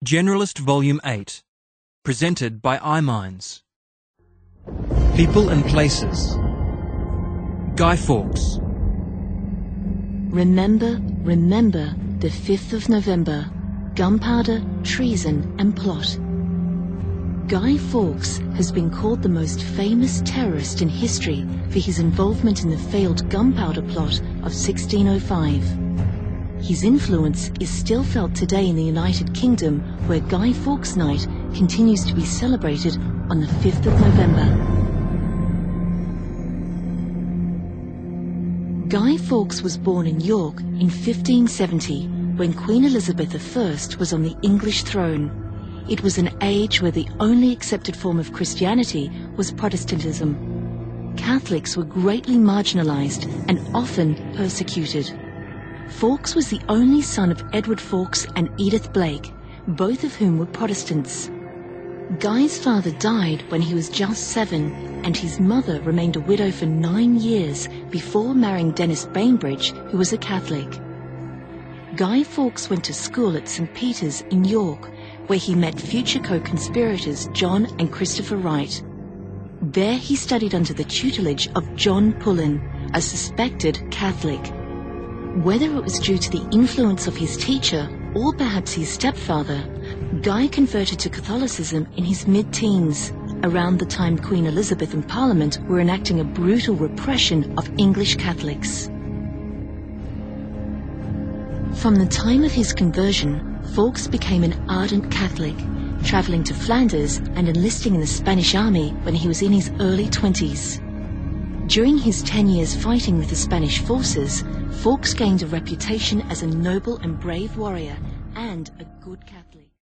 Generalist Volume 8, presented by iMinds. People and Places. Guy Fawkes. Remember, remember the 5th of November, gunpowder, treason and plot. Guy Fawkes has been called the most famous terrorist in history for his involvement in the failed gunpowder plot of 1605. His influence is still felt today in the United Kingdom, where Guy Fawkes Night continues to be celebrated on the 5th of November. Guy Fawkes was born in York in 1570, when Queen Elizabeth I was on the English throne. It was an age where the only accepted form of Christianity was Protestantism. Catholics were greatly marginalised and often persecuted. Fawkes was the only son of Edward Fawkes and Edith Blake, both of whom were Protestants. Guy's father died when he was just 7, and his mother remained a widow for 9 years before marrying Dennis Bainbridge, who was a Catholic. Guy Fawkes went to school at St. Peter's in York, where he met future co-conspirators John and Christopher Wright. There he studied under the tutelage of John Pullen, a suspected Catholic. Whether it was due to the influence of his teacher or perhaps his stepfather, Guy converted to Catholicism in his mid-teens, around the time Queen Elizabeth and Parliament were enacting a brutal repression of English Catholics. From the time of his conversion, Fawkes became an ardent Catholic, travelling to Flanders and enlisting in the Spanish army when he was in his early 20s. During his 10 years fighting with the Spanish forces, Fawkes gained a reputation as a noble and brave warrior and a good Catholic.